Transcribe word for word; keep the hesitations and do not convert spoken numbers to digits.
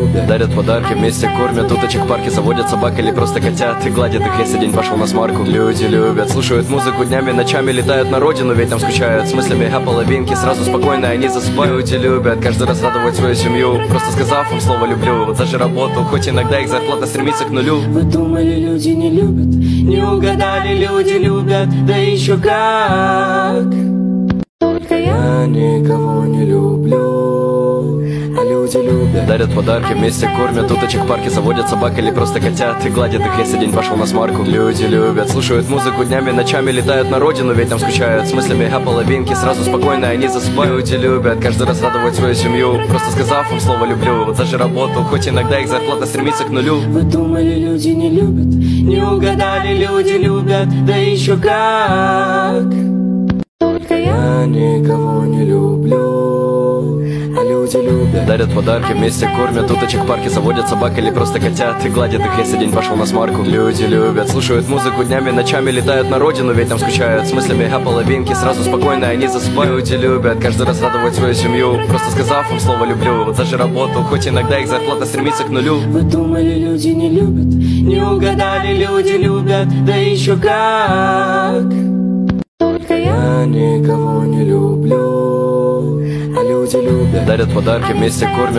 любят. Дарят подарки, вместе кормят уточек в парке, заводят собак или просто котят и гладят их, если день пошел на смарку. Люди любят, слушают музыку днями, ночами летают на родину, ведь там скучают с мыслями о половинке. Сразу спокойно они засыпают. Люди любят каждый раз радовать свою семью, просто сказав им слово люблю. Даже работу, хоть иногда их зарплата стремится к нулю. Вы думали, люди не любят? Не угадали, люди любят, да еще как. Только я никого не люблю, а люди любят. Дарят подарки, вместе кормят уточек в парке, заводят собак или просто котят и гладят их, если день пошел на смарку. Люди любят, слушают музыку днями, ночами летают на родину, ведь там скучают с мыслями о половинке. Сразу спокойно они засыпают. Люди любят каждый раз радовать свою семью, просто сказав им слово люблю. Даже работу, хоть иногда их зарплата стремится к нулю. Вы думали, люди не любят? Не угадали, люди любят, да еще как. Только я никого не люблю, а люди любят. Дарят подарки, вместе кормят уточек в парке, заводят собак или просто котят и гладят их, если день пошел на смарку. Люди любят, слушают музыку днями, ночами летают на родину, ведь там скучают с мыслями о половинке. Сразу спокойно они засыпают. Люди любят каждый раз радовать свою семью, просто сказав им слово люблю. Даже работу, хоть иногда их зарплата стремится к нулю. Вы думали, люди не любят? Не угадали, люди любят, да еще как. Только я никого не люблю, а люди любят. Дарят подарки, вместе кормят